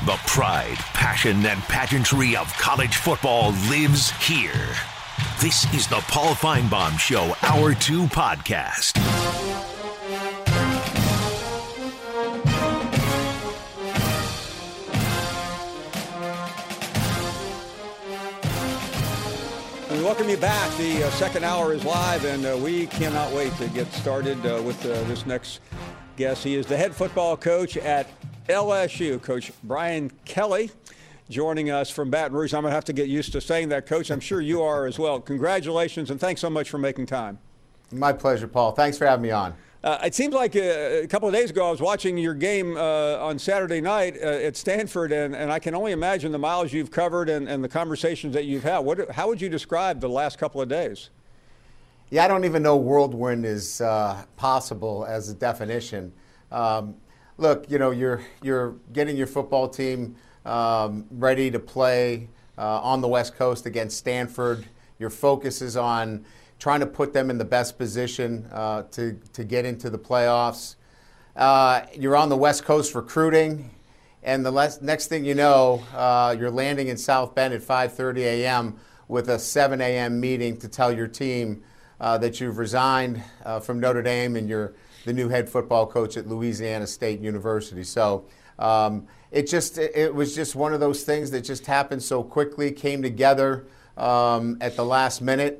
The pride, passion, and pageantry of college football lives here. This is the Paul Finebaum Show Hour 2 podcast. We welcome you back. The second hour is live, and we cannot wait to get started with this next guest. He is the head football coach at LSU, Coach Brian Kelly, joining us from Baton Rouge. I'm going to have to get used to saying that, Coach. I'm sure you are as well. Congratulations, and thanks so much for making time. My pleasure, Paul. Thanks for having me on. It seems like a couple of days ago I was watching your game on Saturday night at Stanford, and I can only imagine the miles you've covered and the conversations that you've had. How would you describe the last couple of days? Yeah, I don't even know whirlwind is possible as a definition. Look, you know, you're getting your football team ready to play on the West Coast against Stanford. Your focus is on trying to put them in the best position to get into the playoffs. You're on the West Coast recruiting, and the next thing you know, you're landing in South Bend at 5:30 a.m. with a 7 a.m. meeting to tell your team that you've resigned from Notre Dame and you're the new head football coach at Louisiana State University. So it was just one of those things that just happened so quickly, came together at the last minute.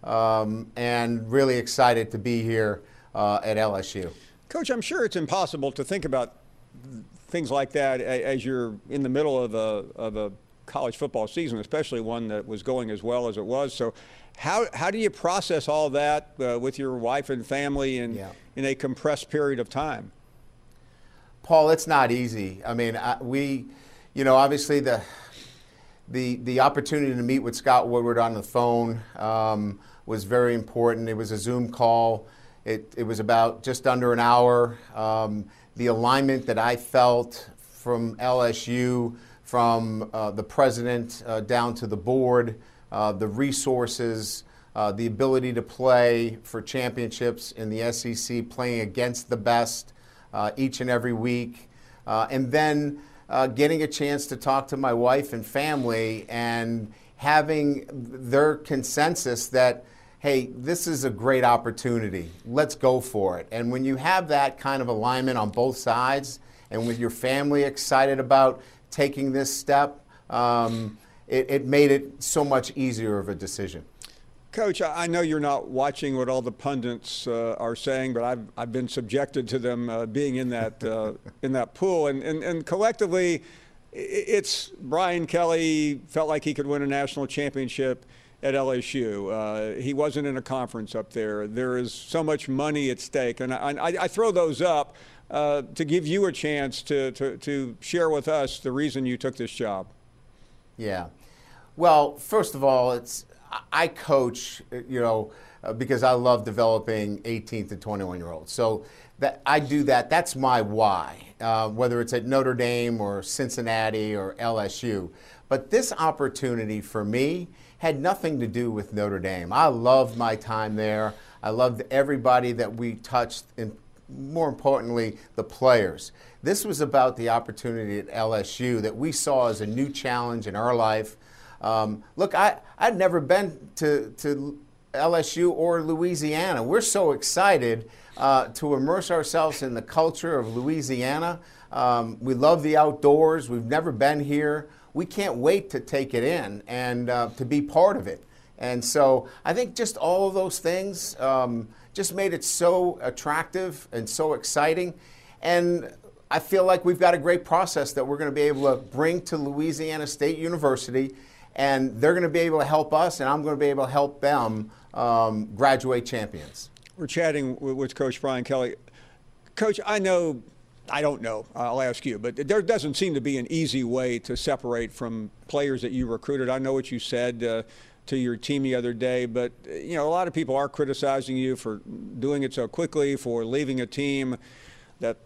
And really excited to be here at LSU. Coach, I'm sure it's impossible to think about things like that as you're in the middle of a college football season, especially one that was going as well as it was. So how do you process all that with your wife and family in a compressed period of time? Paul, it's not easy. I mean, obviously the opportunity to meet with Scott Woodward on the phone was very important. It was a Zoom call. It was about just under an hour. The alignment that I felt from LSU, from the president down to the board, the resources, the ability to play for championships in the SEC, playing against the best each and every week, and then getting a chance to talk to my wife and family and having their consensus that, hey, this is a great opportunity. Let's go for it. And when you have that kind of alignment on both sides and with your family excited about taking this step, it made it so much easier of a decision. Coach, I know you're not watching what all the pundits are saying, but I've been subjected to them being in that pool, and collectively, it's Brian Kelly felt like he could win a national championship at LSU. He wasn't in a conference up there. There is so much money at stake, and I throw those up to give you a chance to share with us the reason you took this job. Yeah. Well, first of all, I coach, because I love developing 18 to 21-year-olds. So that I do that. That's my why, whether it's at Notre Dame or Cincinnati or LSU. But this opportunity for me had nothing to do with Notre Dame. I loved my time there. I loved everybody that we touched, and more importantly, the players. This was about the opportunity at LSU that we saw as a new challenge in our life. Look, I'd never been to LSU or Louisiana. We're so excited to immerse ourselves in the culture of Louisiana. We love the outdoors. We've never been here. We can't wait to take it in and to be part of it. And so I think just all of those things just made it so attractive and so exciting. And I feel like we've got a great process that we're going to be able to bring to Louisiana State University, and they're going to be able to help us, and I'm going to be able to help them graduate champions. We're chatting with Coach Brian Kelly. Coach, I don't know, I'll ask you, but there doesn't seem to be an easy way to separate from players that you recruited. I know what you said to your team the other day, but a lot of people are criticizing you for doing it so quickly, for leaving a team that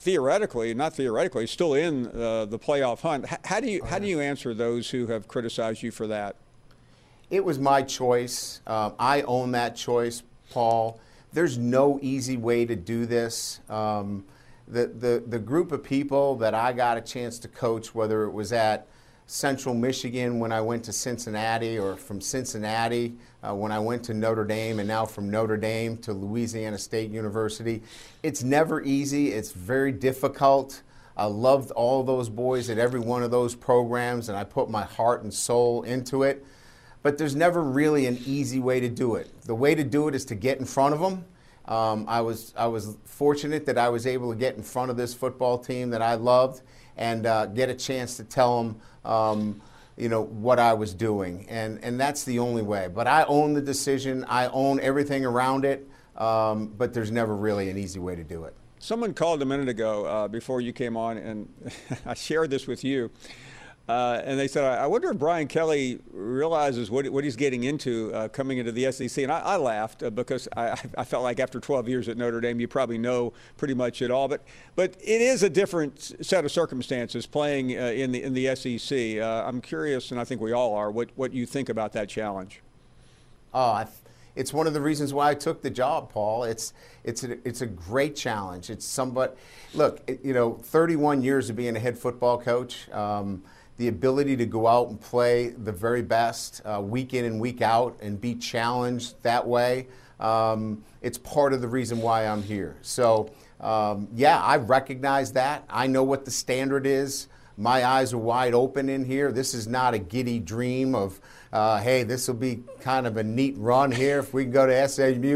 not theoretically, is still in the playoff hunt. How do you answer those who have criticized you for that? It was my choice. I own that choice, Paul. There's no easy way to do this. the group of people that I got a chance to coach, whether it was at Central Michigan when I went to Cincinnati, or from Cincinnati when I went to Notre Dame, and now from Notre Dame to Louisiana State University, it's never easy. It's very difficult. I loved all those boys at every one of those programs, and I put my heart and soul into it. But there's never really an easy way to do it. The way to do it is to get in front of them. I was fortunate that I was able to get in front of this football team that I loved and get a chance to tell them, what I was doing. And that's the only way. But I own the decision. I own everything around it. But there's never really an easy way to do it. Someone called a minute ago before you came on, and I shared this with you. And they said, I wonder if Brian Kelly realizes what he's getting into coming into the SEC. And I laughed because I felt like after 12 years at Notre Dame, you probably know pretty much it all. But it is a different set of circumstances playing in the SEC. I'm curious, and I think we all are, what you think about that challenge. It's one of the reasons why I took the job, Paul. It's a great challenge. It's look, 31 years of being a head football coach, the ability to go out and play the very best week in and week out and be challenged that way, it's part of the reason why I'm here. So, I recognize that. I know what the standard is. My eyes are wide open in here. This is not a giddy dream of, hey, this will be kind of a neat run here if we can go to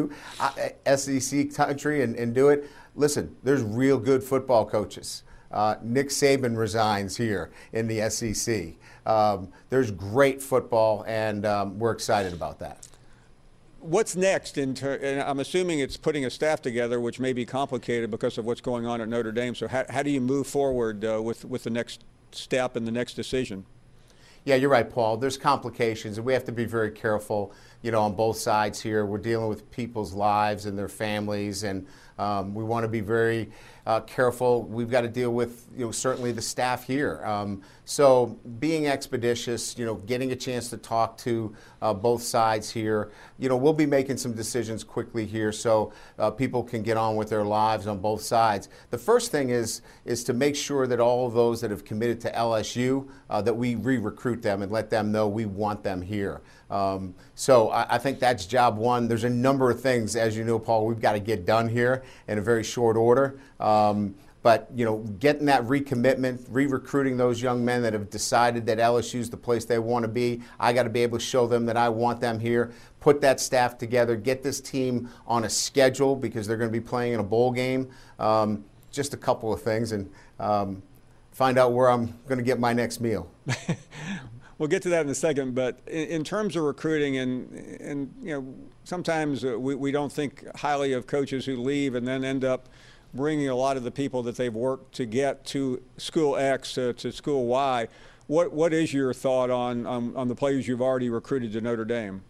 SEC country and do it. Listen, there's real good football coaches. Nick Saban resigns here in the SEC. There's great football, and we're excited about that. What's next? And I'm assuming it's putting a staff together, which may be complicated because of what's going on at Notre Dame. So how do you move forward with the next step and the next decision? Yeah, you're right, Paul. There's complications, and we have to be very careful, on both sides here. We're dealing with people's lives and their families, and we want to be very careful. We've got to deal with, certainly the staff here. So being expeditious, getting a chance to talk to both sides here. We'll be making some decisions quickly here so people can get on with their lives on both sides. The first thing is to make sure that all of those that have committed to LSU, that we re-recruit them and let them know we want them here. So I think that's job one. There's a number of things, as you know, Paul, we've got to get done here in a very short order. But getting that recommitment, re-recruiting those young men that have decided that LSU is the place they want to be. I got to be able to show them that I want them here. Put that staff together. Get this team on a schedule because they're going to be playing in a bowl game. Just a couple of things, and find out where I'm going to get my next meal. We'll get to that in a second, but in terms of recruiting, and sometimes we don't think highly of coaches who leave and then end up bringing a lot of the people that they've worked to get to school X to school Y. What is your thought on the players you've already recruited to Notre Dame?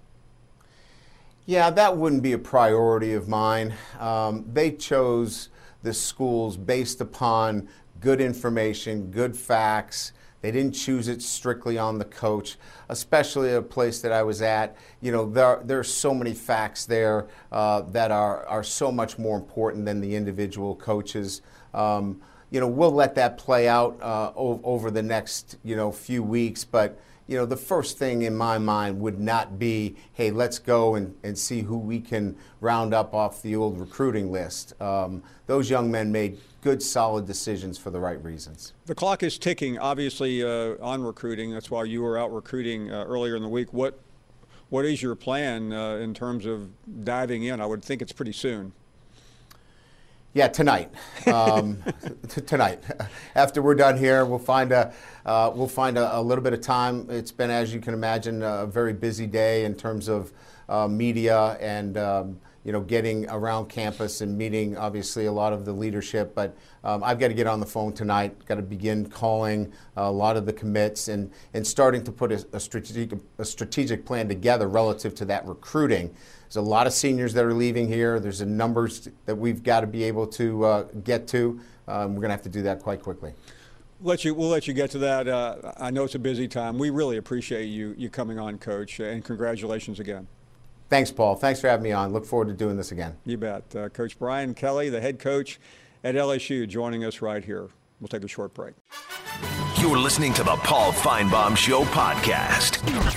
Yeah, that wouldn't be a priority of mine. They chose the schools based upon good information, good facts. They didn't choose it strictly on the coach, especially at a place that I was at. There are so many facts there that are so much more important than the individual coaches. We'll let that play out over the next, few weeks. But, the first thing in my mind would not be, hey, let's go and see who we can round up off the old recruiting list. Those young men made good, solid decisions for the right reasons. The clock is ticking, obviously, on recruiting. That's why you were out recruiting earlier in the week. What is your plan in terms of diving in? I would think it's pretty soon. Yeah, tonight. Tonight. After we're done here, we'll find a little bit of time. It's been, as you can imagine, a very busy day in terms of media and getting around campus and meeting, obviously, a lot of the leadership. But I've got to get on the phone tonight, got to begin calling a lot of the commits and starting to put a strategic plan together relative to that recruiting. There's a lot of seniors that are leaving here. There's a numbers that we've got to be able to get to. We're going to have to do that quite quickly. We'll let you get to that. I know it's a busy time. We really appreciate you coming on, Coach, and congratulations again. Thanks, Paul. Thanks for having me on. Look forward to doing this again. You bet. Coach Brian Kelly, the head coach at LSU, joining us right here. We'll take a short break. You're listening to the Paul Feinbaum Show podcast.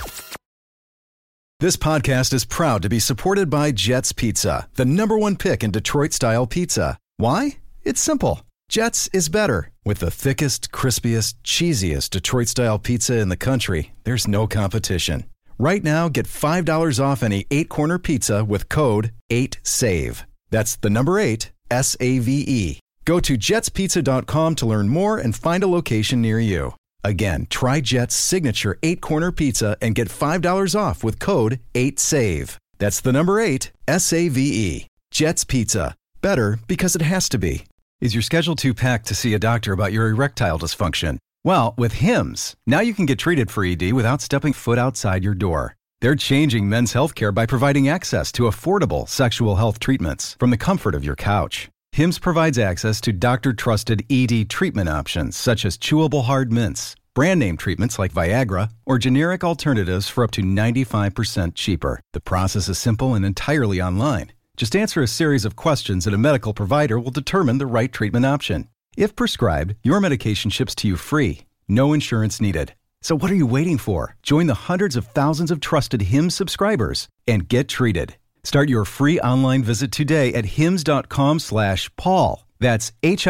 This podcast is proud to be supported by Jets Pizza, the #1 pick in Detroit-style pizza. Why? It's simple. Jets is better. With the thickest, crispiest, cheesiest Detroit-style pizza in the country, there's no competition. Right now, get $5 off any 8-corner pizza with code 8SAVE. That's the number 8, SAVE. Go to jetspizza.com to learn more and find a location near you. Again, try Jet's signature 8-corner pizza and get $5 off with code 8SAVE. That's the number 8, SAVE. Jet's Pizza. Better because it has to be. Is your schedule too packed to see a doctor about your erectile dysfunction? Well, with Hims, now you can get treated for ED without stepping foot outside your door. They're changing men's healthcare by providing access to affordable sexual health treatments from the comfort of your couch. Hims provides access to doctor-trusted ED treatment options such as chewable hard mints, brand name treatments like Viagra, or generic alternatives for up to 95% cheaper. The process is simple and entirely online. Just answer a series of questions and a medical provider will determine the right treatment option. If prescribed, your medication ships to you free. No insurance needed. So what are you waiting for? Join the hundreds of thousands of trusted Hims subscribers and get treated. Start your free online visit today at hims.com/Paul. That's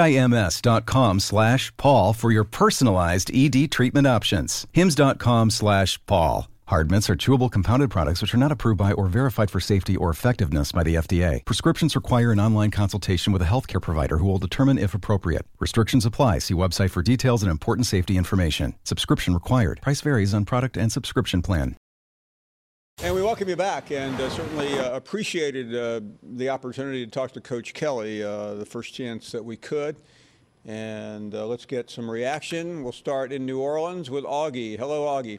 HIMS.com/Paul for your personalized ED treatment options. hims.com/Paul. Hard mints are chewable compounded products which are not approved by or verified for safety or effectiveness by the FDA. Prescriptions require an online consultation with a healthcare provider who will determine if appropriate. Restrictions apply. See website for details and important safety information. Subscription required. Price varies on product and subscription plan. And we welcome you back, and certainly appreciated the opportunity to talk to Coach Kelly, the first chance that we could. And let's get some reaction. We'll start in New Orleans with Augie. Hello, Augie.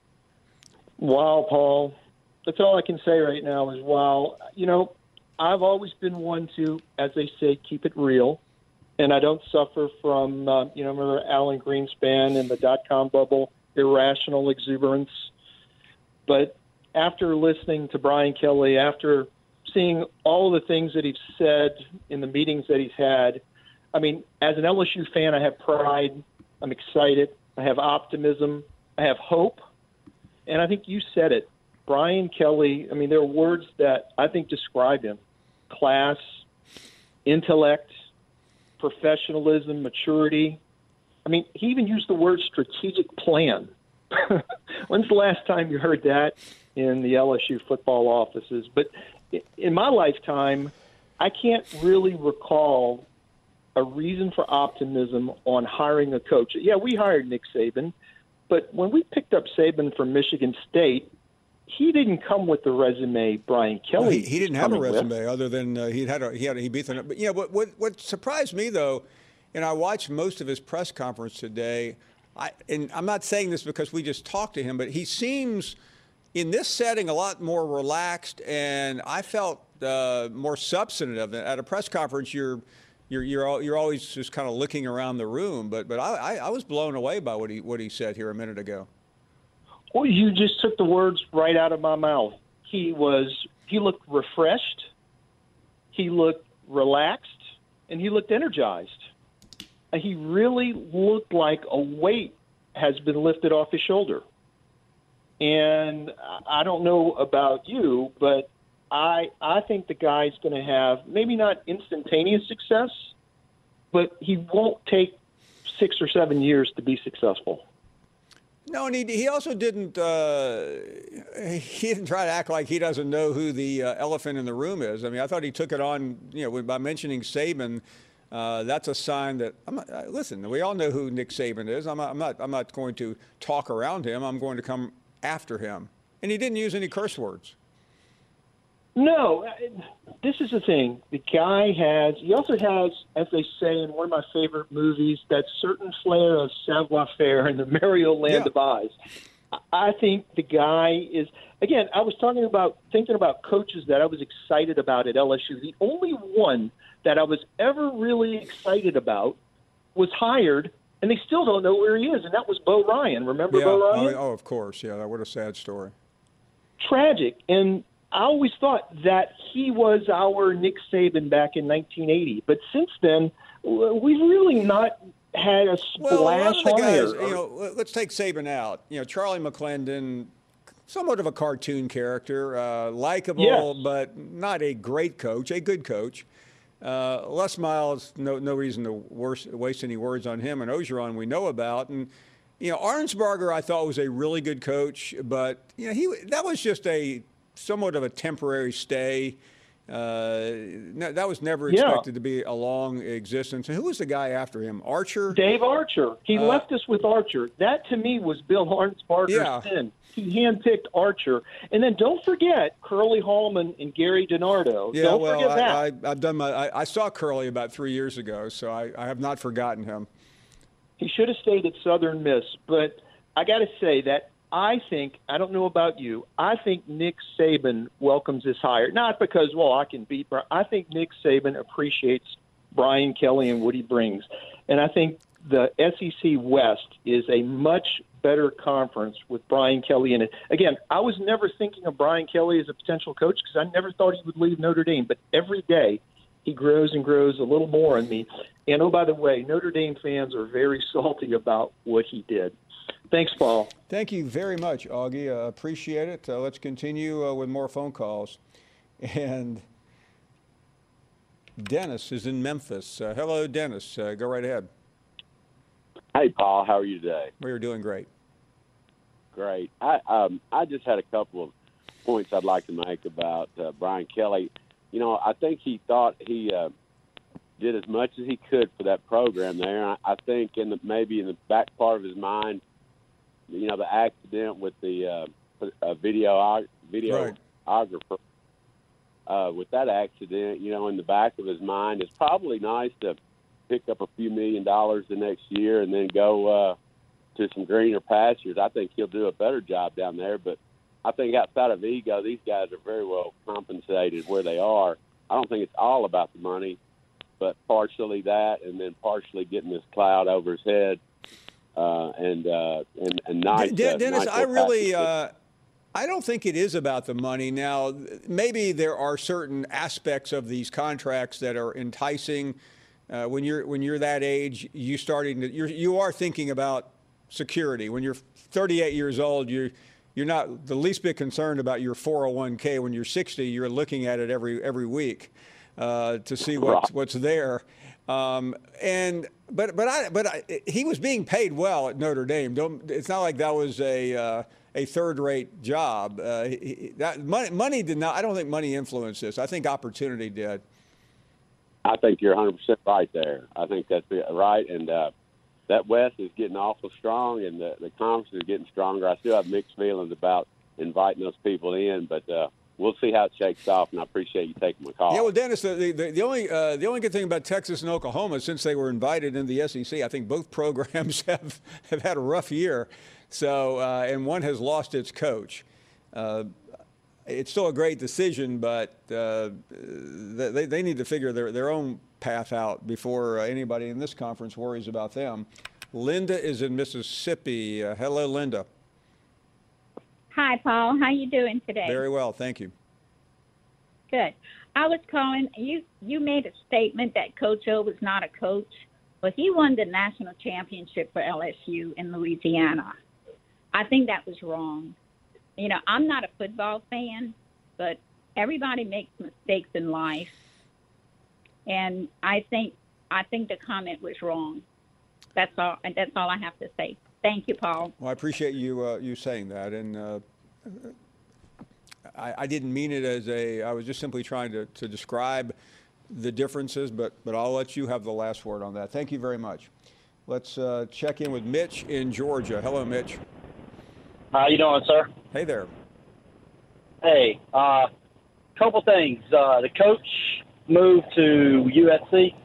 Wow, Paul. That's all I can say right now is wow. You know, I've always been one to, as they say, keep it real. And I don't suffer from, remember Alan Greenspan and the dot-com bubble, irrational exuberance. But after listening to Brian Kelly, after seeing all the things that he's said in the meetings that he's had, I mean, as an LSU fan, I have pride. I'm excited. I have optimism. I have hope. And I think you said it. Brian Kelly, I mean, there are words that I think describe him. Class, intellect, professionalism, maturity. I mean, he even used the word strategic plan. When's the last time you heard that in the LSU football offices? But in my lifetime, I can't really recall a reason for optimism on hiring a coach. Yeah, we hired Nick Saban, but when we picked up Saban from Michigan State, he didn't come with the resume Brian Kelly. He didn't have a resume other than he beat them. But what surprised me though, and I watched most of his press conference today. And I'm not saying this because we just talked to him, but he seems in this setting a lot more relaxed, and I felt more substantive. At a press conference, you're always just kind of looking around the room, but I was blown away by what he said here a minute ago. Well, you just took the words right out of my mouth. He looked refreshed, he looked relaxed, and he looked energized. He really looked like a weight has been lifted off his shoulder. And I don't know about you, but I think the guy's going to have maybe not instantaneous success, but he won't take 6 or 7 years to be successful. No, and he also didn't try to act like he doesn't know who the elephant in the room is. I mean, I thought he took it on, by mentioning Saban. That's a sign that listen. We all know who Nick Saban is. I'm not going to talk around him. I'm going to come after him. And he didn't use any curse words. No, this is the thing. The guy he also has, as they say in one of my favorite movies, that certain flair of savoir-faire in the merry old land of Oz. I think the guy is, again, I was thinking about coaches that I was excited about at LSU. The only one that I was ever really excited about was hired, and they still don't know where he is, and that was Bo Ryan. Remember Bo Ryan? Oh, of course. Yeah, what a sad story. Tragic. And I always thought that he was our Nick Saban back in 1980. But since then, we've really not had a splash Well, a lot of the guys, hire. let's take Saban out. Charlie McClendon, somewhat of a cartoon character, likable, Yes. but not a great coach, a good coach. Les Miles, no reason to waste any words on him. And Orgeron, we know about. And, Arnsparger, I thought was a really good coach, but, that was just somewhat of a temporary stay. That was never expected to be a long existence. And who was the guy after him? Archer? Dave Archer. He left us with Archer. That, to me, was Bill Arnsparger's sin. He handpicked Archer. And then don't forget Curly Hallman and Gary DiNardo. Yeah, don't forget that. I've done I saw Curly about 3 years ago, so I have not forgotten him. He should have stayed at Southern Miss. But I got to say that I don't know about you, I think Nick Saban welcomes this hire. Not because, I can beat Brian. I think Nick Saban appreciates Brian Kelly and what he brings. And I think the SEC West is a much better conference with Brian Kelly in it. Again, I was never thinking of Brian Kelly as a potential coach because I never thought he would leave Notre Dame. But every day he grows and grows a little more on me. And, oh, by the way, Notre Dame fans are very salty about what he did. Thanks, Paul. Thank you very much, Augie. Appreciate it. Let's continue with more phone calls. And Dennis is in Memphis. Hello, Dennis. Go right ahead. Hey, Paul. How are you today? We're doing great. Great. I just had a couple of points I'd like to make about Brian Kelly. I think he thought he did as much as he could for that program there. I think maybe in the back part of his mind, the accident with the videographer, with that accident, in the back of his mind, it's probably nice to pick up a few $1 million the next year and then go to some greener pastures. I think he'll do a better job down there. But I think outside of ego, these guys are very well compensated where they are. I don't think it's all about the money, but partially that, and then partially getting this cloud over his head. And nice. Dennis, I don't think it is about the money. Now, maybe there are certain aspects of these contracts that are enticing. When you're that age, you are thinking about security. When you're 38 years old, you're not the least bit concerned about your 401k. When you're 60, you're looking at it every week to see what's there. But he was being paid well at Notre Dame. It's not like that was a third-rate job. That money did not. I don't think money influenced this. I think opportunity did. I think you're 100% right there. I think that's right, and that West is getting awful strong, and the conference is getting stronger. I still have mixed feelings about inviting those people in, but we'll see how it shakes off, and I appreciate you taking my call. Yeah, well, Dennis, the only good thing about Texas and Oklahoma, since they were invited in the SEC, I think both programs have had a rough year. So, and one has lost its coach. It's still a great decision, but they need to figure their own path out before anybody in this conference worries about them. Linda is in Mississippi. Hello, Linda. Hi, Paul. How you doing today? Very well, thank you. Good. I was calling. You made a statement that Coach O was not a coach, but he won the national championship for LSU in Louisiana. I think that was wrong. I'm not a football fan, but everybody makes mistakes in life, and I think the comment was wrong. That's all. And that's all I have to say. Thank you, Paul. Well, I appreciate you saying that, and I didn't mean it as I was just simply trying to describe the differences, but I'll let you have the last word on that. Thank you very much. Let's check in with Mitch in Georgia. Hello, Mitch. How you doing, sir? Hey there. Hey, couple things. The coach moved to USC.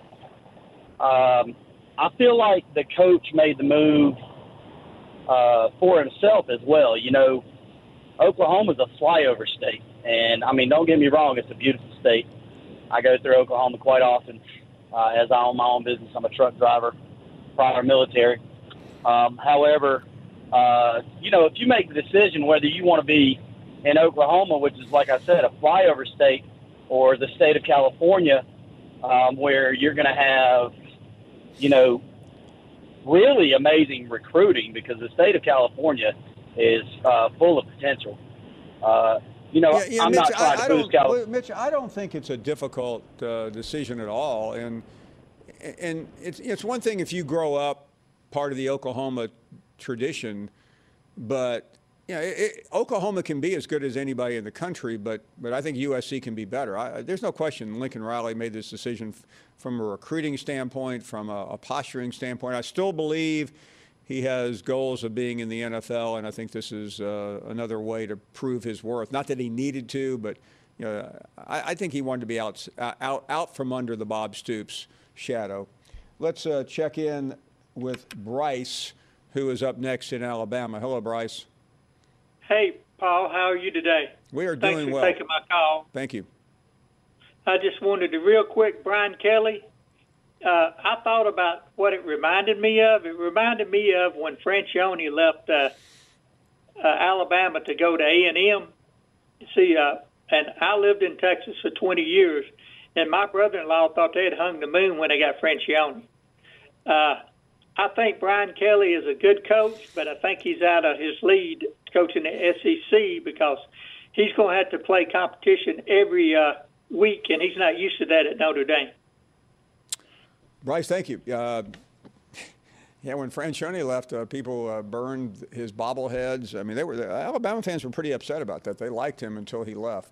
I feel like the coach made the move for himself as well. Oklahoma's a flyover state. And, don't get me wrong, it's a beautiful state. I go through Oklahoma quite often as I own my own business. I'm a truck driver, prior military. However, if you make the decision whether you want to be in Oklahoma, which is, like I said, a flyover state, or the state of California, where you're going to have really amazing recruiting because the state of California is full of potential. I'm Mitch, not trying to boost California. Mitch, I don't think it's a difficult decision at all. And it's one thing if you grow up part of the Oklahoma tradition, but Oklahoma can be as good as anybody in the country, but I think USC can be better. There's no question Lincoln Riley made this decision from a recruiting standpoint, from a posturing standpoint. I still believe he has goals of being in the NFL, and I think this is another way to prove his worth. Not that he needed to, but I think he wanted to be out from under the Bob Stoops shadow. Let's check in with Bryce, who is up next in Alabama. Hello, Bryce. Hey, Paul, how are you today? We are doing well. Thanks for taking my call. Thank you. I just wanted to real quick, Brian Kelly, I thought about what it reminded me of. It reminded me of when Franchione left Alabama to go to A&M. See, and I lived in Texas for 20 years, and my brother-in-law thought they had hung the moon when they got Franchione. I think Brian Kelly is a good coach, but I think he's out of his league coaching the SEC because he's going to have to play competition every week, and he's not used to that at Notre Dame. Bryce, thank you. When Franchione left, people burned his bobbleheads. I mean, the Alabama fans were pretty upset about that. They liked him until he left.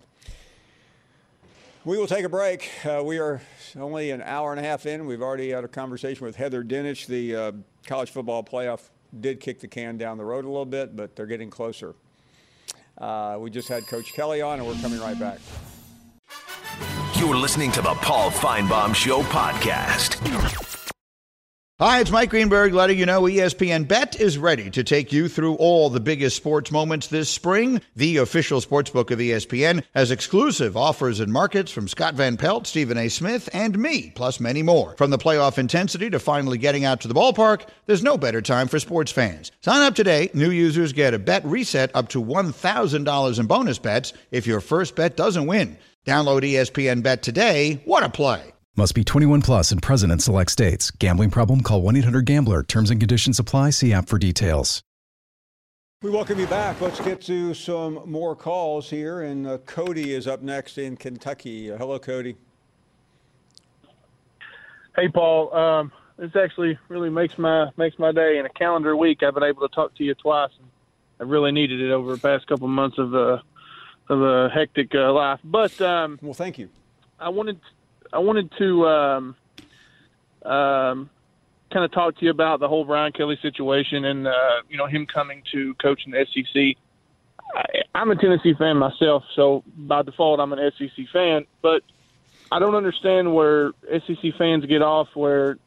We will take a break. We are only an hour and a half in. We've already had a conversation with Heather Dinich. The college football playoff did kick the can down the road a little bit, but they're getting closer. We just had Coach Kelly on, and we're coming right back. You're listening to the Paul Feinbaum Show podcast. Hi, it's Mike Greenberg letting you know ESPN Bet is ready to take you through all the biggest sports moments this spring. The official sportsbook of ESPN has exclusive offers and markets from Scott Van Pelt, Stephen A. Smith, and me, plus many more. From the playoff intensity to finally getting out to the ballpark, there's no better time for sports fans. Sign up today. New users get a bet reset up to $1,000 in bonus bets if your first bet doesn't win. Download ESPN Bet today. What a play. Must be 21 plus and present in select states. Gambling problem? Call 1-800-GAMBLER. Terms and conditions apply. See app for details. We welcome you back. Let's get to some more calls here. And Cody is up next in Kentucky. Hello, Cody. Hey, Paul. This actually really makes my day. In a calendar week, I've been able to talk to you twice. And I really needed it over the past couple months of a hectic life. But well, thank you. I wanted to kind of talk to you about the whole Brian Kelly situation and him coming to coach in the SEC. I'm a Tennessee fan myself, so by default I'm an SEC fan. But I don't understand where SEC fans get off where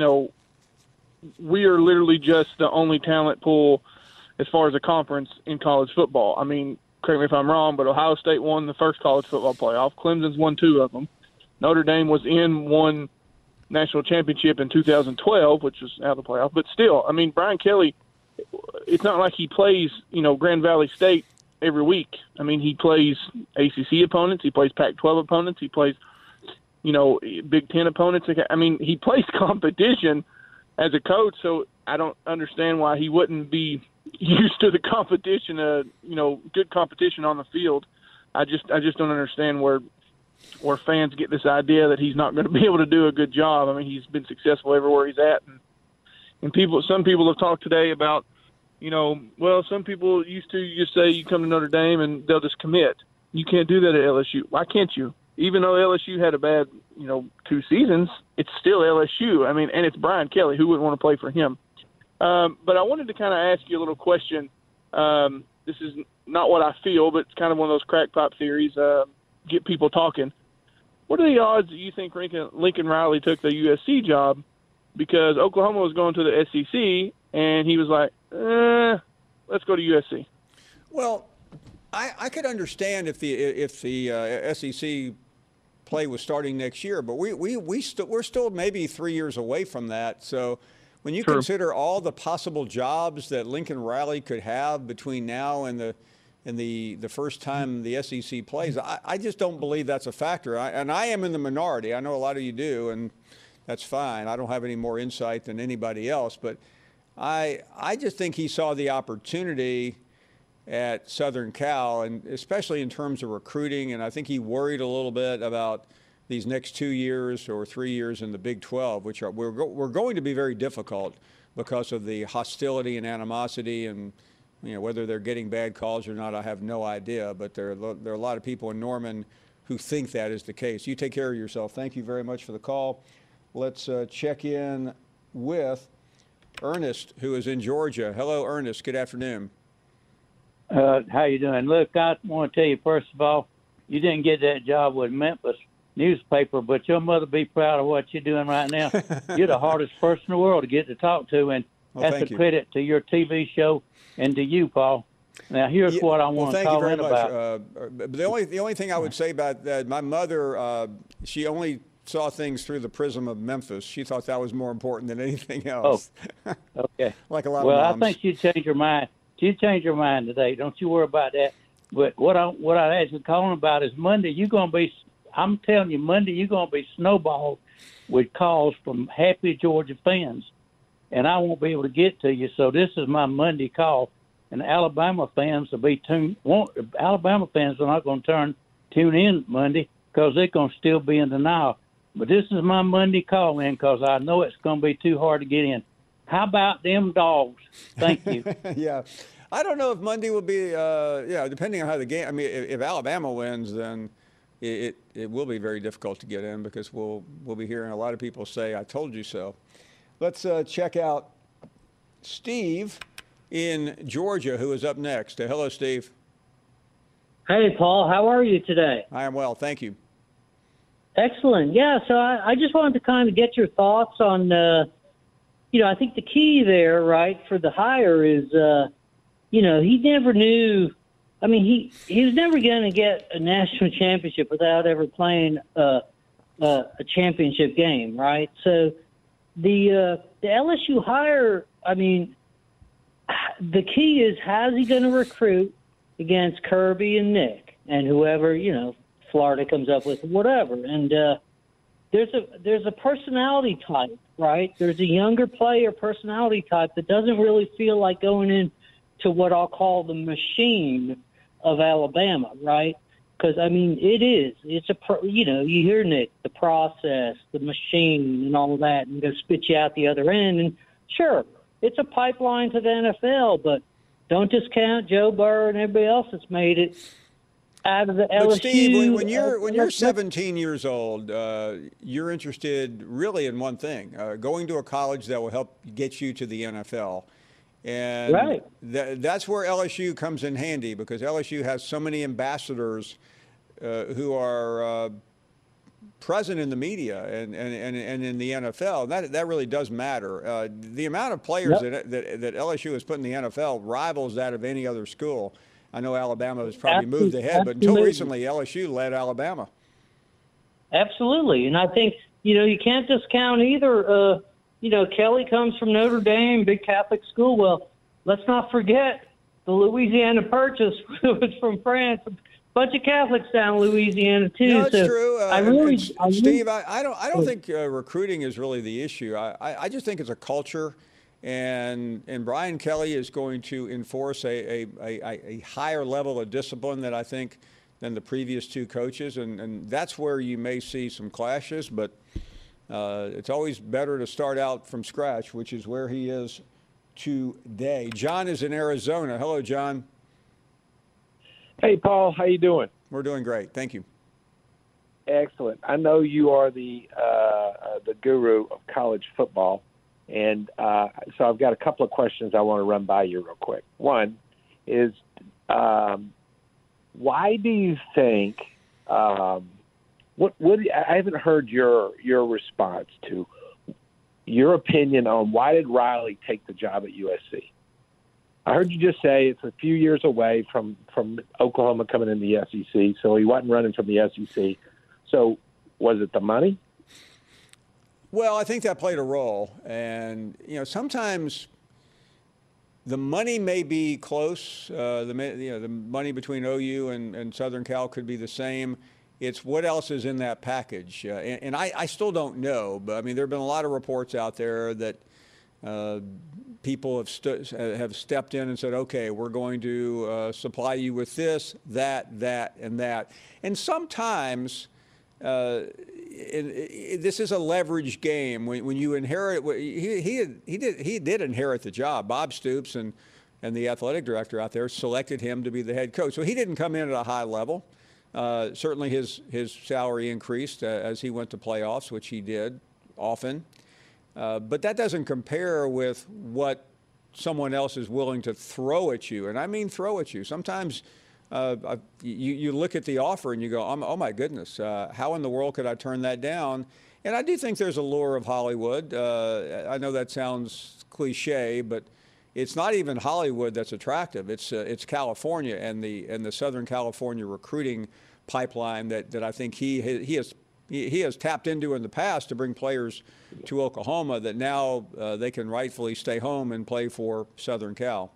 we are literally just the only talent pool as far as a conference in college football. I mean, correct me if I'm wrong, but Ohio State won the first college football playoff. Clemson's won 2 of them. Notre Dame was in one national championship in 2012, which was out of the playoff. But still, I mean, Brian Kelly, it's not like he plays, Grand Valley State every week. I mean, he plays ACC opponents. He plays Pac-12 opponents. He plays, Big Ten opponents. I mean, he plays competition as a coach, so I don't understand why he wouldn't be used to the competition, good competition on the field. I just don't understand where fans get this idea that he's not going to be able to do a good job. I mean, he's been successful everywhere he's at, and some people have talked today about, some people used to just say you come to Notre Dame and they'll just commit. You can't do that at LSU. Why can't you? Even though LSU had a bad, 2 seasons, it's still LSU. I mean, and it's Brian Kelly. Who wouldn't want to play for him? But I wanted to kind of ask you a little question. This is not what I feel, but it's kind of one of those crackpot theories. Get people talking. What are the odds that you think Lincoln Riley took the USC job because Oklahoma was going to the SEC and he was like, let's go to USC? Well, I could understand if the SEC play was starting next year, but we're still maybe 3 years away from that. So when you consider all the possible jobs that Lincoln Riley could have between now and the first time the SEC plays, I just don't believe that's a factor. I am in the minority. I know a lot of you do, and that's fine. I don't have any more insight than anybody else, but I just think he saw the opportunity at Southern Cal, and especially in terms of recruiting, and I think he worried a little bit about these next 2 years or 3 years in the Big 12, which we're going to be very difficult because of the hostility and animosity, and whether they're getting bad calls or not, I have no idea. But there are a lot of people in Norman who think that is the case. You take care of yourself. Thank you very much for the call. Let's check in with Ernest, who is in Georgia. Hello, Ernest. Good afternoon. How you doing? Look, I want to tell you, first of all, you didn't get that job with Memphis newspaper, but your mother be proud of what you're doing right now. You're the hardest person in the world to get to talk to, and that's a credit to your TV show and to you, Paul. Now, here's what I want to call in about. The only thing I would say about that, my mother, she only saw things through the prism of Memphis. She thought that was more important than anything else. Oh, okay. Like a lot of moms. Well, I think she'd change her mind. She'd change her mind today. Don't you worry about that. But what I actually calling about is Monday. I'm telling you, Monday you're going to be snowballed with calls from happy Georgia fans, and I won't be able to get to you. So this is my Monday call, and Alabama fans Alabama fans are not going to tune in Monday because they're going to still be in denial. But this is my Monday call in because I know it's going to be too hard to get in. How about them dogs? Thank you. Yeah. I don't know if Monday will be, depending on how the game, I mean, if Alabama wins, then it will be very difficult to get in because we'll be hearing a lot of people say, I told you so. Let's check out Steve in Georgia, who is up next. Hello, Steve. Hey, Paul. How are you today? I am well. Thank you. Excellent. Yeah, so I just wanted to kind of get your thoughts on, I think the key there, right, for the hire is, he never knew. I mean, he was never going to get a national championship without ever playing a championship game, right? So the LSU hire, I mean, the key is how's he going to recruit against Kirby and Nick and whoever, Florida comes up with, whatever. And there's a personality type, right? There's a younger player personality type that doesn't really feel like going into what I'll call the machine of Alabama, right? Because, I mean, it's you hear Nick, the process, the machine and all of that, and they'll spit you out the other end. And sure, it's a pipeline to the NFL, but don't discount Joe Burrow and everybody else that's made it out of the LSU. But Steve, when you're 17 years old, you're interested really in one thing, going to a college that will help get you to the NFL. And right. That's where LSU comes in handy because LSU has so many ambassadors who are present in the media and in the NFL. That really does matter. The amount of players that LSU has put in the NFL rivals that of any other school. I know Alabama has probably moved ahead, but until recently, LSU led Alabama. Absolutely. And I think, you can't discount either. Kelly comes from Notre Dame, big Catholic school. Well, let's not forget the Louisiana Purchase was from France. A bunch of Catholics down in Louisiana too. No, it's true. Steve, I don't think recruiting is really the issue. I just think it's a culture, and Brian Kelly is going to enforce a higher level of discipline than I think than the previous two coaches, and that's where you may see some clashes, but. It's always better to start out from scratch, which is where he is today. John is in Arizona. Hello, John. Hey, Paul. How you doing? We're doing great. Thank you. Excellent. I know you are the guru of college football, and so I've got a couple of questions I want to run by you real quick. One is, why do you think What I haven't heard your response to your opinion on why did Riley take the job at USC? I heard you just say it's a few years away from Oklahoma coming in the SEC, so he wasn't running from the SEC. So was it the money? Well, I think that played a role, and sometimes the money may be close. The money between OU and Southern Cal could be the same. It's what else is in that package. And I still don't know. But, I mean, there have been a lot of reports out there that people have stepped in and said, okay, we're going to supply you with this, that, and that. And sometimes this is a leverage game. When you inherit, he did inherit the job. Bob Stoops and the athletic director out there selected him to be the head coach. So he didn't come in at a high level. Certainly his salary increased as he went to playoffs, which he did often. But that doesn't compare with what someone else is willing to throw at you. And I mean throw at you. Sometimes you look at the offer and you go, oh my goodness, how in the world could I turn that down? And I do think there's a lure of Hollywood. I know that sounds cliche, but it's not even Hollywood that's attractive. It's California and the Southern California recruiting pipeline that I think he has tapped into in the past to bring players to Oklahoma that now they can rightfully stay home and play for Southern Cal.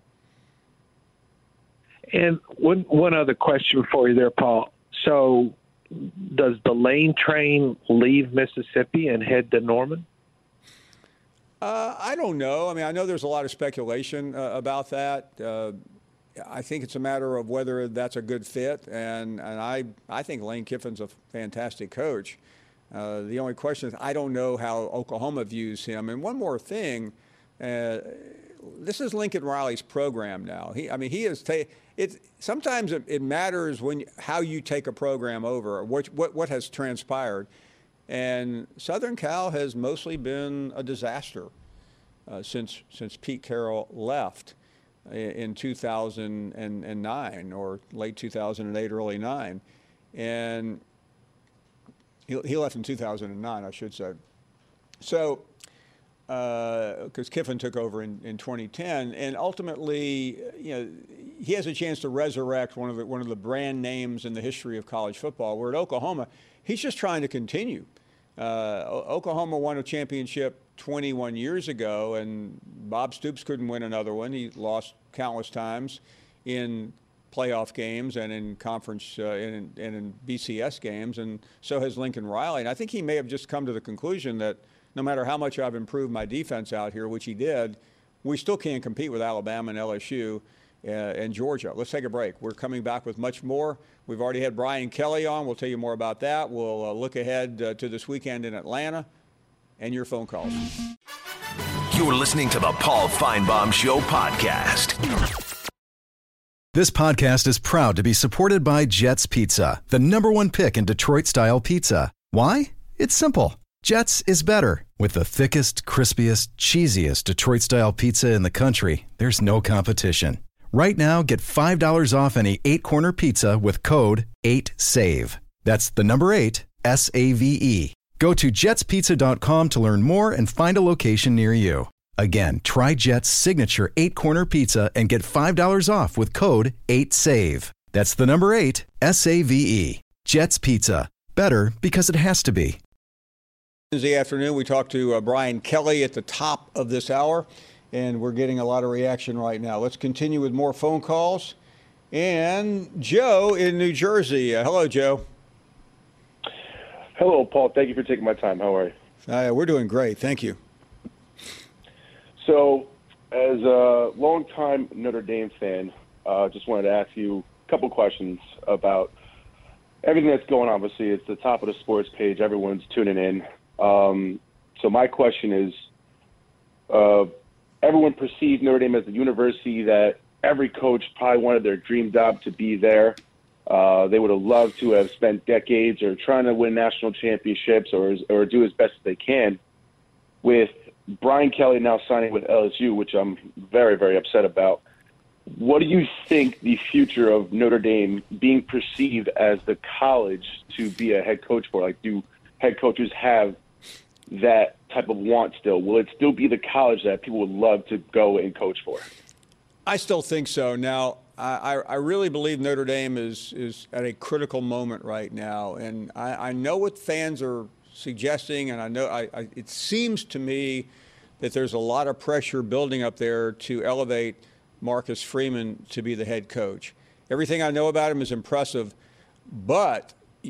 And one other question for you there, Paul. So does the Lane train leave Mississippi and head to Norman? I don't know. I mean, I know there's a lot of speculation about that. I think it's a matter of whether that's a good fit, and I think Lane Kiffin's a fantastic coach. The only question is I don't know how Oklahoma views him. And one more thing, this is Lincoln Riley's program now. Sometimes it matters how you take a program over, what has transpired. And Southern Cal has mostly been a disaster since Pete Carroll left in 2009 or late 2008, early 9. And he left in 2009, I should say. So, because Kiffin took over in 2010, and ultimately, he has a chance to resurrect one of the brand names in the history of college football. Where at Oklahoma, he's just trying to continue. Oklahoma won a championship 21 years ago, and Bob Stoops couldn't win another one. He lost countless times in playoff games and in conference and in BCS games, and so has Lincoln Riley. And I think he may have just come to the conclusion that no matter how much I've improved my defense out here, which he did, we still can't compete with Alabama and LSU and Georgia. Let's take a break. We're coming back with much more. We've already had Brian Kelly on. We'll tell you more about that. We'll look ahead to this weekend in Atlanta and your phone calls. You're listening to the Paul Feinbaum Show podcast. This podcast is proud to be supported by Jets Pizza, the #1 pick in Detroit-style pizza. Why? It's simple. Jets is better. With the thickest, crispiest, cheesiest Detroit-style pizza in the country, there's no competition. Right now, get $5 off any 8-corner pizza with code 8SAVE. That's the number 8, SAVE. Go to jetspizza.com to learn more and find a location near you. Again, try Jet's signature 8-corner pizza and get $5 off with code 8SAVE. That's the number 8, SAVE. Jet's Pizza. Better because it has to be. Wednesday afternoon, we talked to Brian Kelly at the top of this hour, and we're getting a lot of reaction right now. Let's continue with more phone calls. And Joe in New Jersey. Hello, Joe. Hello, Paul. Thank you for taking my time. How are you? We're doing great. Thank you. So, as a longtime Notre Dame fan, just wanted to ask you a couple questions about everything that's going on. Obviously, it's the top of the sports page. Everyone's tuning in. So my question is, everyone perceived Notre Dame as a university that every coach probably wanted their dream job to be there. They would have loved to have spent decades or trying to win national championships or do as best as they can. With Brian Kelly now signing with LSU, which I'm very, very upset about, what do you think the future of Notre Dame being perceived as the college to be a head coach for? Like, do head coaches have that type of want still? Will it still be the college that people would love to go and coach for? I still think so. Now, I really believe Notre Dame is at a critical moment right now. And I know what fans are suggesting, and I know it seems to me that there's a lot of pressure building up there to elevate Marcus Freeman to be the head coach. Everything I know about him is impressive, but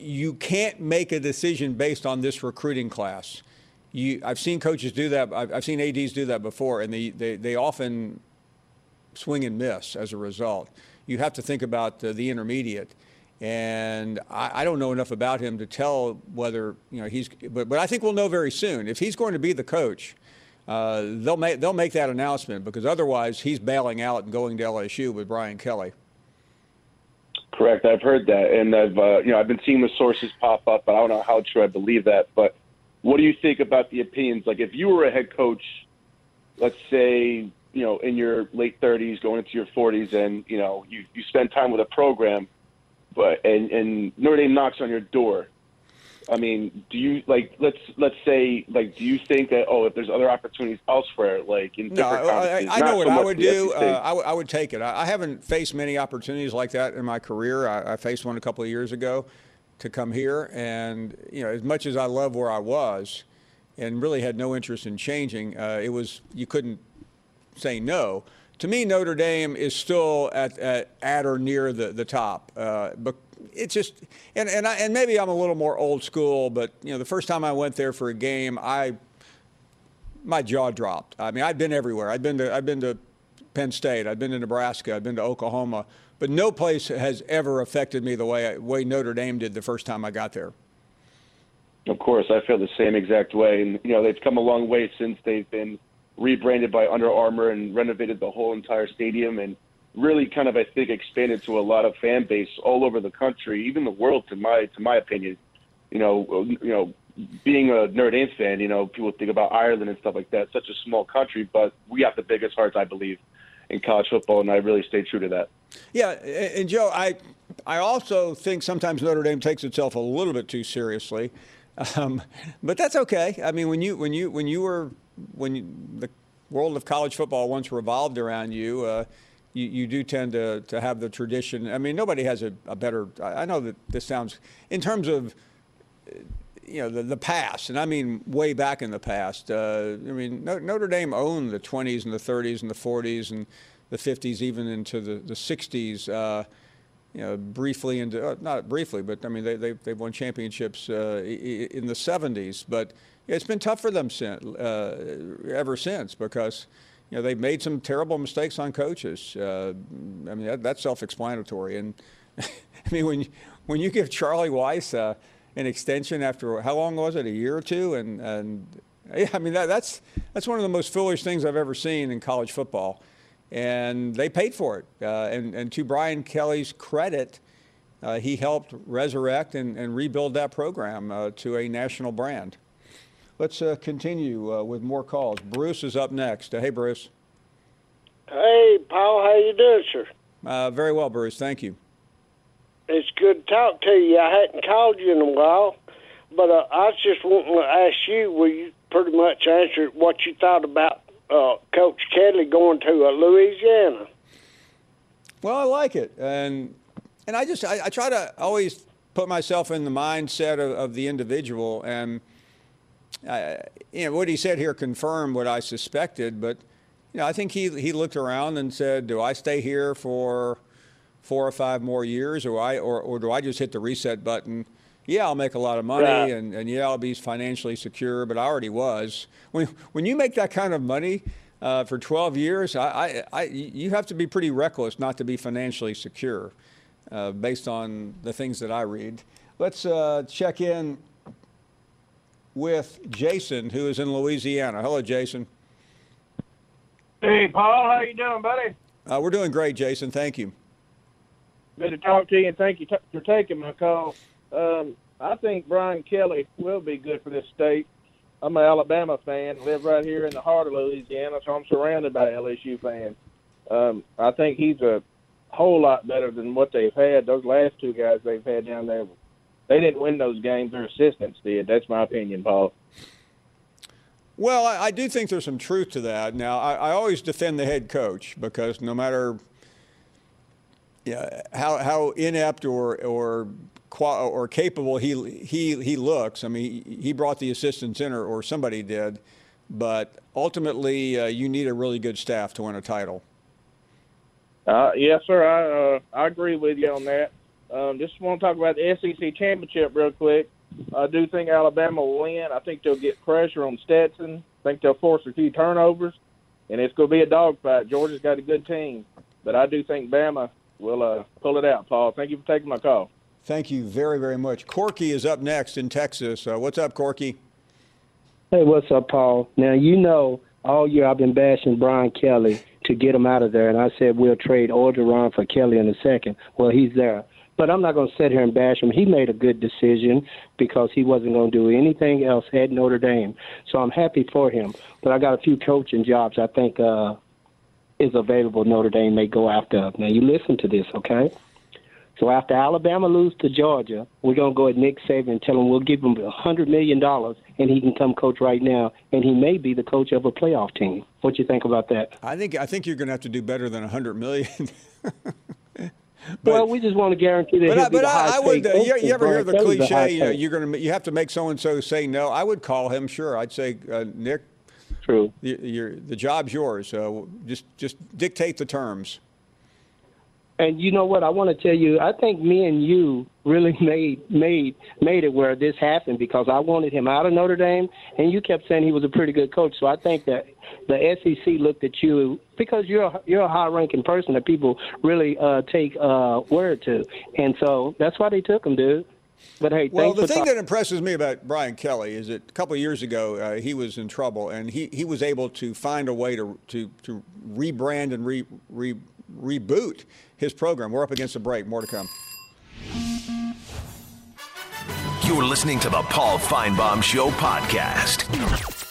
you can't make a decision based on this recruiting class. I've seen coaches do that. I've seen ADs do that before, and they often swing and miss as a result. You have to think about the intermediate. And I don't know enough about him to tell whether, but I think we'll know very soon. If he's going to be the coach, they'll make that announcement, because otherwise he's bailing out and going to LSU with Brian Kelly. Correct. I've heard that, and I've been seeing the sources pop up, but I don't know how true I believe that. But what do you think about the opinions? Like, if you were a head coach, let's say, in your late 30s, going into your 40s, and you spend time with a program, and Notre Dame knocks on your door. I mean, do you let's say do you think that if there's other opportunities elsewhere, in different conferences? I know what I would do. I would take it. I haven't faced many opportunities like that in my career. I faced one a couple of years ago to come here, and as much as I love where I was, and really had no interest in changing, you couldn't say no. To me, Notre Dame is still at or near the top. But it's just, and maybe I'm a little more old school, but the first time I went there for a game, my jaw dropped. I mean, I've been everywhere. I've been to Penn State. I've been to Nebraska. I've been to Oklahoma. But no place has ever affected me the way Notre Dame did the first time I got there. Of course, I feel the same exact way, and they've come a long way since they've been rebranded by Under Armour and renovated the whole entire stadium, and really kind of, I think, expanded to a lot of fan base all over the country, even the world, to my opinion. Being a Notre Dame fan, people think about Ireland and stuff like that. Such a small country, but we have the biggest hearts, I believe, in college football, and I really stay true to that. Yeah, and Joe, I also think sometimes Notre Dame takes itself a little bit too seriously, but that's okay. I mean, when the world of college football once revolved around you, you do tend to have the tradition. I mean, nobody has a better. I know that this sounds, in terms of the past, and I mean way back in the past. I mean, Notre Dame owned the 20s and the 30s and the 40s and the 50s, even into the 60s. Briefly into not briefly, but I mean they've won championships in the 70s. But it's been tough for them ever since, because they've made some terrible mistakes on coaches. I mean that's self-explanatory. And I mean when you give Charlie Weiss an extension after how long was it, a year or two, and I mean that's one of the most foolish things I've ever seen in college football. And they paid for it. And to Brian Kelly's credit, he helped resurrect and rebuild that program to a national brand. Let's continue with more calls. Bruce is up next. Hey, Bruce. Hey, Paul. How you doing, sir? Very well, Bruce. Thank you. It's good to talk to you. I hadn't called you in a while, but I was just wanting to ask you, will you pretty much answer what you thought about Coach Kelly going to Louisiana? Well, I like it, and I try to always put myself in the mindset of the individual, and what he said here confirmed what I suspected. But I think he looked around and said, "Do I stay here for 4 or 5 more years, or do I just hit the reset button? Yeah, I'll make a lot of money, right. and yeah, I'll be financially secure, but I already was." When you make that kind of money for 12 years, you have to be pretty reckless not to be financially secure, based on the things that I read. Let's check in with Jason, who is in Louisiana. Hello, Jason. Hey, Paul. How you doing, buddy? We're doing great, Jason. Thank you. Good to talk to you, and thank you for taking my call. I think Brian Kelly will be good for this state. I'm an Alabama fan, live right here in the heart of Louisiana, so I'm surrounded by LSU fans. I think he's a whole lot better than what they've had. Those last 2 guys they've had down there, they didn't win those games. Their assistants did. That's my opinion, Paul. Well, I do think there's some truth to that. Now, I always defend the head coach, because no matter how inept or capable he looks. I mean, he brought the assistants in, or somebody did, but ultimately you need a really good staff to win a title. Yes, sir. I agree with you on that. Just want to talk about the SEC championship real quick. I do think Alabama will win. I think they'll get pressure on Stetson. I think they'll force a few turnovers, and it's going to be a dogfight. Georgia's got a good team, but I do think Bama will pull it out, Paul. Thank you for taking my call. Thank you very, very much. Corky is up next in Texas. What's up, Corky? Hey, what's up, Paul? Now, you know, all year I've been bashing Brian Kelly to get him out of there, and I said we'll trade Orgeron for Kelly in a second. Well, he's there. But I'm not going to sit here and bash him. He made a good decision because he wasn't going to do anything else at Notre Dame. So I'm happy for him. But I got a few coaching jobs I think is available Notre Dame may go after. Now, you listen to this, okay? So after Alabama lose to Georgia, we're going to go at Nick Saban and tell him we'll give him $100 million and he can come coach right now, and he may be the coach of a playoff team. What do you think about that? I think you're going to have to do better than $100 million. Well, we just want to guarantee that. But I would. You ever hear the cliche? You have to make so and so say no. I would call him. Sure, I'd say Nick. True. The job's yours. Just dictate the terms. And you know what? I want to tell you, I think me and you really made it where this happened because I wanted him out of Notre Dame, and you kept saying he was a pretty good coach. So I think that the SEC looked at you because you're a high-ranking person that people really take word to, and so that's why they took him, dude. But hey, well, the thing that impresses me about Brian Kelly is that a couple of years ago he was in trouble, and he was able to find a way to rebrand and reboot his program. We're up against a break. More to come. You're listening to the Paul Feinbaum Show podcast.